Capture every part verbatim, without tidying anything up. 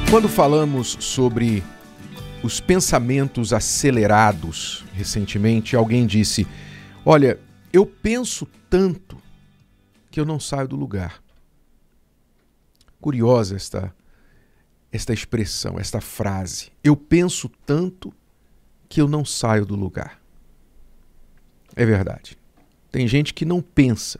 Quando falamos sobre os pensamentos acelerados, recentemente alguém disse: olha, eu penso tanto que eu não saio do lugar. Curiosa esta, esta expressão, esta frase. Eu penso tanto que eu não saio do lugar. É verdade. Tem gente que não pensa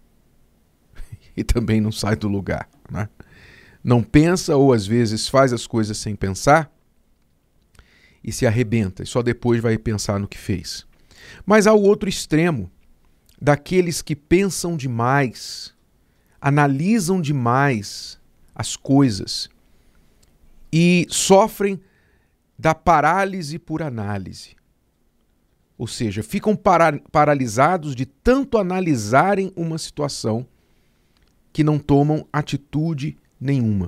e também não sai do lugar, né? Não pensa ou às vezes faz as coisas sem pensar e se arrebenta e só depois vai pensar no que fez. Mas há o outro extremo, daqueles que pensam demais, analisam demais as coisas e sofrem da parálise por análise. Ou seja, ficam para- paralisados de tanto analisarem uma situação que não tomam atitude nenhuma.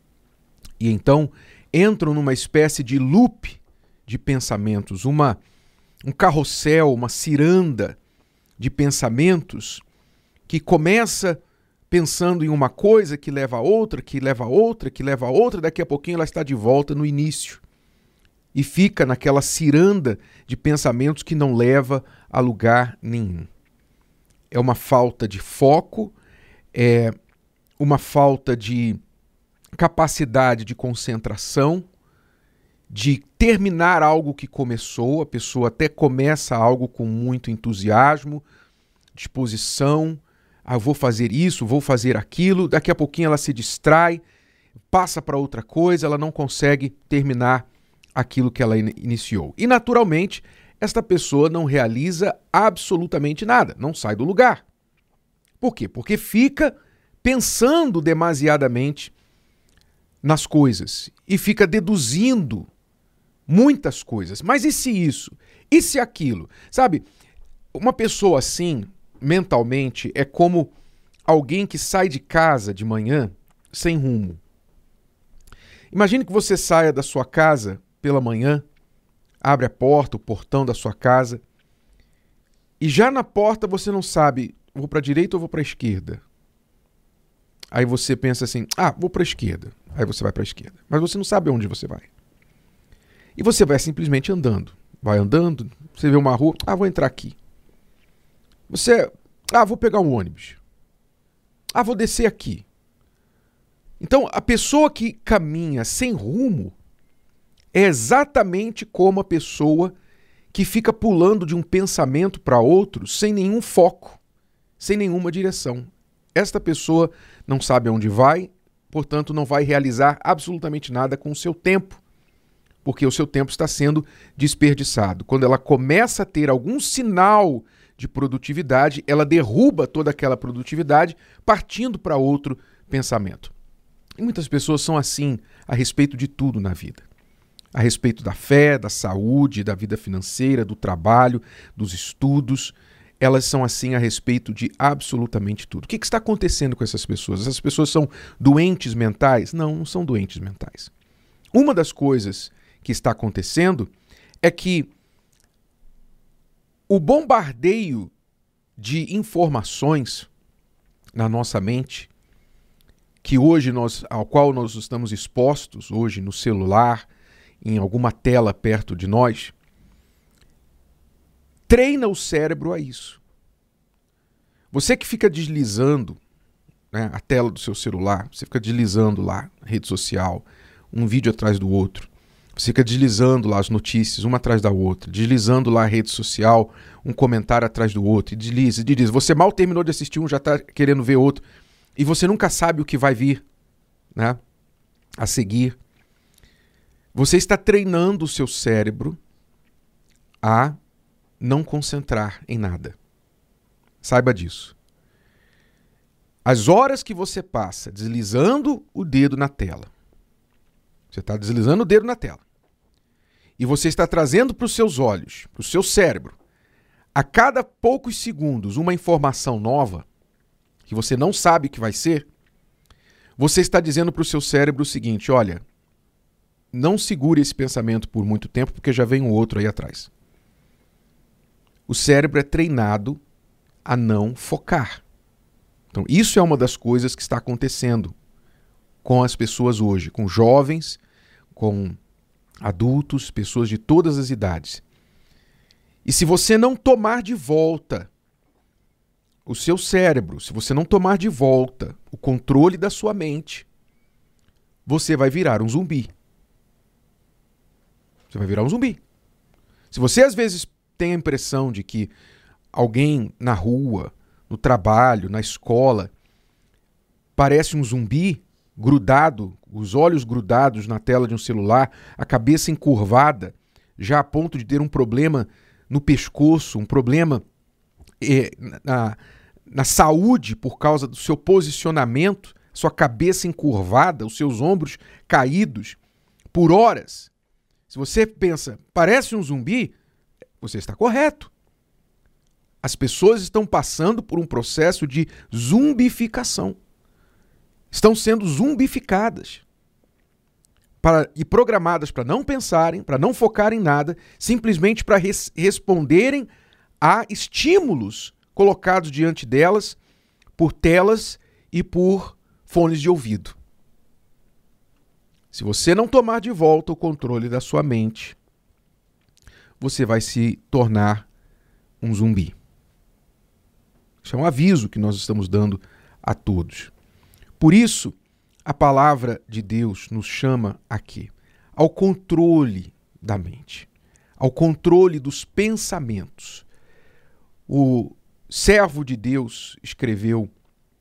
E então entram numa espécie de loop de pensamentos, uma, um carrossel, uma ciranda de pensamentos que começa pensando em uma coisa que leva a outra, que leva a outra, que leva a outra, daqui a pouquinho ela está de volta no início. E fica naquela ciranda de pensamentos que não leva a lugar nenhum. É uma falta de foco, é uma falta de capacidade de concentração, de terminar algo que começou. A pessoa até começa algo com muito entusiasmo, disposição, ah, vou fazer isso, vou fazer aquilo, daqui a pouquinho ela se distrai, passa para outra coisa, ela não consegue terminar aquilo que ela in- iniciou. E naturalmente, esta pessoa não realiza absolutamente nada, não sai do lugar. Por quê? Porque fica pensando demasiadamente nas coisas e fica deduzindo muitas coisas. Mas e se isso? E se aquilo? Sabe, uma pessoa assim, mentalmente, é como alguém que sai de casa de manhã sem rumo. Imagine que você saia da sua casa pela manhã, abre a porta, o portão da sua casa, e já na porta você não sabe, vou para a direita ou vou para a esquerda? Aí você pensa assim, ah, vou para a esquerda. Aí você vai para a esquerda. Mas você não sabe onde você vai. E você vai simplesmente andando. Vai andando, você vê uma rua, ah, vou entrar aqui. Você, ah, vou pegar um ônibus. Ah, vou descer aqui. Então, a pessoa que caminha sem rumo é exatamente como a pessoa que fica pulando de um pensamento para outro sem nenhum foco, sem nenhuma direção. Esta pessoa não sabe aonde vai, portanto não vai realizar absolutamente nada com o seu tempo, porque o seu tempo está sendo desperdiçado. Quando ela começa a ter algum sinal de produtividade, ela derruba toda aquela produtividade partindo para outro pensamento. E muitas pessoas são assim a respeito de tudo na vida. A respeito da fé, da saúde, da vida financeira, do trabalho, dos estudos. Elas são assim a respeito de absolutamente tudo. O que está acontecendo com essas pessoas? Essas pessoas são doentes mentais? Não, não são doentes mentais. Uma das coisas que está acontecendo é que o bombardeio de informações na nossa mente, que hoje nós, ao qual nós estamos expostos, hoje no celular, em alguma tela perto de nós, treina o cérebro a isso. Você que fica deslizando, né, a tela do seu celular, você fica deslizando lá, rede social, um vídeo atrás do outro, você fica deslizando lá as notícias, uma atrás da outra, deslizando lá a rede social, um comentário atrás do outro, e desliza, desliza. Você mal terminou de assistir um, já está querendo ver outro, e você nunca sabe o que vai vir, né, a seguir. Você está treinando o seu cérebro a não concentrar em nada. Saiba disso. As horas que você passa deslizando o dedo na tela, você está deslizando o dedo na tela, e você está trazendo para os seus olhos, para o seu cérebro, a cada poucos segundos uma informação nova, que você não sabe o que vai ser, você está dizendo para o seu cérebro o seguinte: olha, não segure esse pensamento por muito tempo, porque já vem um outro aí atrás. O cérebro é treinado a não focar. Então, isso é uma das coisas que está acontecendo com as pessoas hoje, com jovens com adultos, pessoas de todas as idades. E se você não tomar de volta o seu cérebro, se você não tomar de volta o controle da sua mente, você vai virar um zumbi. Você vai virar um zumbi. Se você às vezes tem a impressão de que alguém na rua, no trabalho, na escola, parece um zumbi grudado, os olhos grudados na tela de um celular, a cabeça encurvada, já a ponto de ter um problema no pescoço, um problema eh, na, na saúde por causa do seu posicionamento, sua cabeça encurvada, os seus ombros caídos por horas. Se você pensa, parece um zumbi, você está correto. As pessoas estão passando por um processo de zumbificação. Estão sendo zumbificadas para, e programadas para não pensarem, para não focarem em nada, simplesmente para res, responderem a estímulos colocados diante delas por telas e por fones de ouvido. Se você não tomar de volta o controle da sua mente, você vai se tornar um zumbi. Isso é um aviso que nós estamos dando a todos. Por isso, a palavra de Deus nos chama aqui ao controle da mente, ao controle dos pensamentos. O servo de Deus escreveu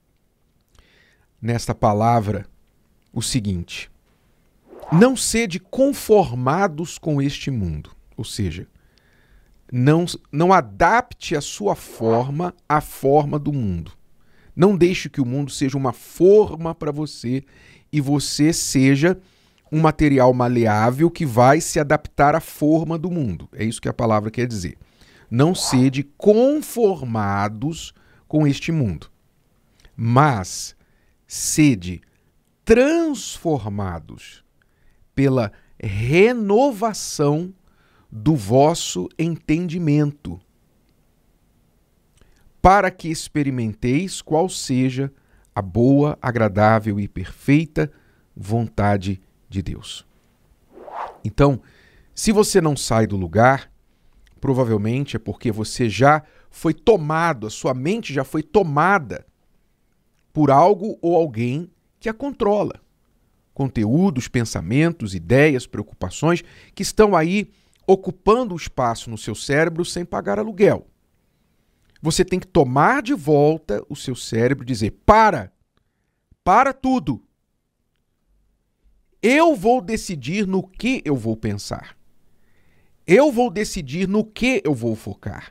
nesta palavra o seguinte: não sede conformados com este mundo, ou seja, não, não adapte a sua forma à forma do mundo. Não deixe que o mundo seja uma forma para você e você seja um material maleável que vai se adaptar à forma do mundo. É isso que a palavra quer dizer. Não sede conformados com este mundo, mas sede transformados pela renovação do vosso entendimento, para que experimenteis qual seja a boa, agradável e perfeita vontade de Deus. Então, se você não sai do lugar, provavelmente é porque você já foi tomado, a sua mente já foi tomada por algo ou alguém que a controla. Conteúdos, pensamentos, ideias, preocupações que estão aí ocupando o espaço no seu cérebro sem pagar aluguel. Você tem que tomar de volta o seu cérebro e dizer: para, para tudo. Eu vou decidir no que eu vou pensar. Eu vou decidir no que eu vou focar.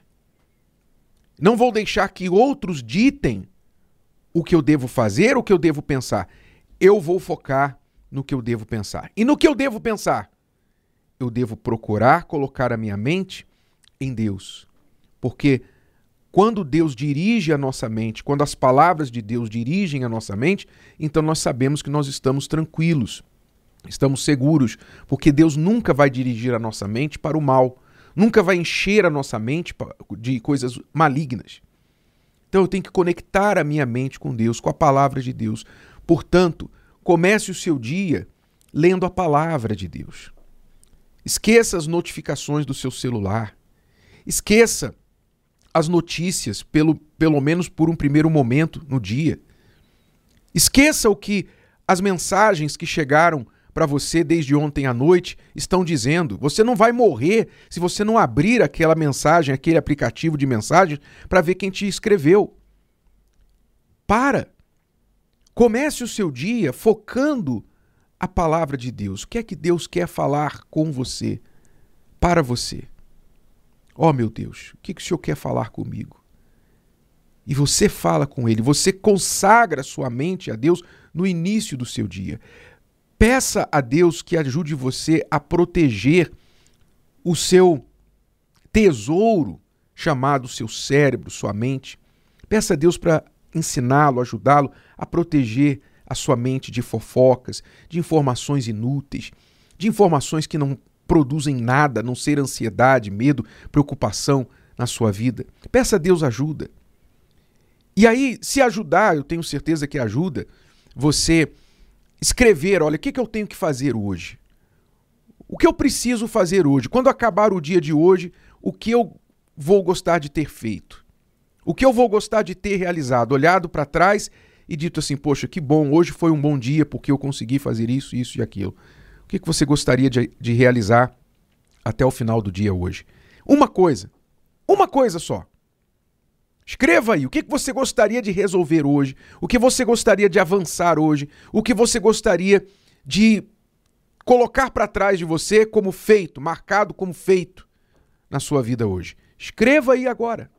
Não vou deixar que outros ditem o que eu devo fazer, o que eu devo pensar. Eu vou focar no que eu devo pensar. E no que eu devo pensar? Eu devo procurar colocar a minha mente em Deus. Porque quando Deus dirige a nossa mente, quando as palavras de Deus dirigem a nossa mente, então nós sabemos que nós estamos tranquilos, estamos seguros, porque Deus nunca vai dirigir a nossa mente para o mal, nunca vai encher a nossa mente de coisas malignas. Então eu tenho que conectar a minha mente com Deus, com a palavra de Deus. Portanto, comece o seu dia lendo a palavra de Deus. Esqueça as notificações do seu celular. Esqueça as notícias, pelo, pelo menos por um primeiro momento no dia. Esqueça o que as mensagens que chegaram para você desde ontem à noite estão dizendo. Você não vai morrer se você não abrir aquela mensagem, aquele aplicativo de mensagens, para ver quem te escreveu. Para. Comece o seu dia focando a palavra de Deus. O que é que Deus quer falar com você, para você? Ó, oh, meu Deus, o que, que o Senhor quer falar comigo? E você fala com Ele, você consagra sua mente a Deus no início do seu dia. Peça a Deus que ajude você a proteger o seu tesouro, chamado seu cérebro, sua mente. Peça a Deus para ensiná-lo, ajudá-lo a proteger a sua mente de fofocas, de informações inúteis, de informações que não produzem nada, a não ser ansiedade, medo, preocupação na sua vida. Peça a Deus ajuda. E aí, se ajudar, eu tenho certeza que ajuda, você escrever, olha, o que, que eu tenho que fazer hoje? O que eu preciso fazer hoje? Quando acabar o dia de hoje, o que eu vou gostar de ter feito? O que eu vou gostar de ter realizado? Olhado para trás e dito assim, poxa, que bom, hoje foi um bom dia porque eu consegui fazer isso, isso e aquilo. O que você gostaria de, de realizar até o final do dia hoje? Uma coisa, uma coisa só. Escreva aí, o que você gostaria de resolver hoje? O que você gostaria de avançar hoje? O que você gostaria de colocar para trás de você como feito, marcado como feito na sua vida hoje? Escreva aí agora.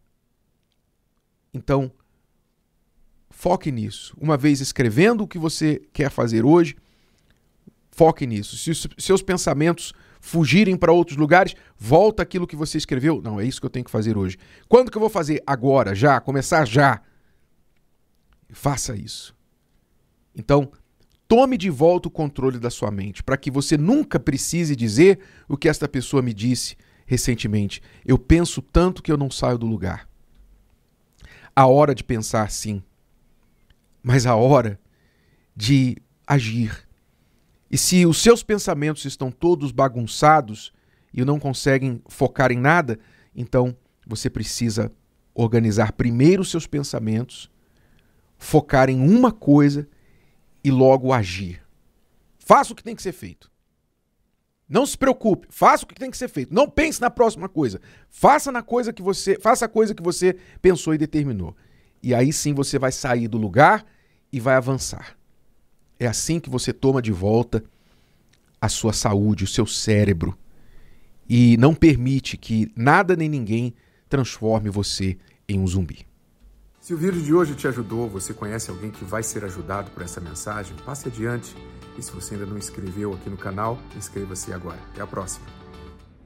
Então, foque nisso. Uma vez escrevendo o que você quer fazer hoje, foque nisso. Se os seus pensamentos fugirem para outros lugares, volta aquilo que você escreveu. Não, é isso que eu tenho que fazer hoje. Quando que eu vou fazer? Agora, já, começar já. Faça isso. Então, tome de volta o controle da sua mente, para que você nunca precise dizer o que esta pessoa me disse recentemente. Eu penso tanto que eu não saio do lugar. A hora de pensar, sim, mas a hora de agir. E se os seus pensamentos estão todos bagunçados e não conseguem focar em nada, então você precisa organizar primeiro os seus pensamentos, focar em uma coisa e logo agir. Faça o que tem que ser feito. Não se preocupe, faça o que tem que ser feito. Não pense na próxima coisa. Faça na coisa que você, faça a coisa que você pensou e determinou. E aí sim você vai sair do lugar e vai avançar. É assim que você toma de volta a sua saúde, o seu cérebro. E não permite que nada nem ninguém transforme você em um zumbi. Se o vídeo de hoje te ajudou, você conhece alguém que vai ser ajudado por essa mensagem, passe adiante. E se você ainda não inscreveu aqui no canal, inscreva-se agora. Até a próxima.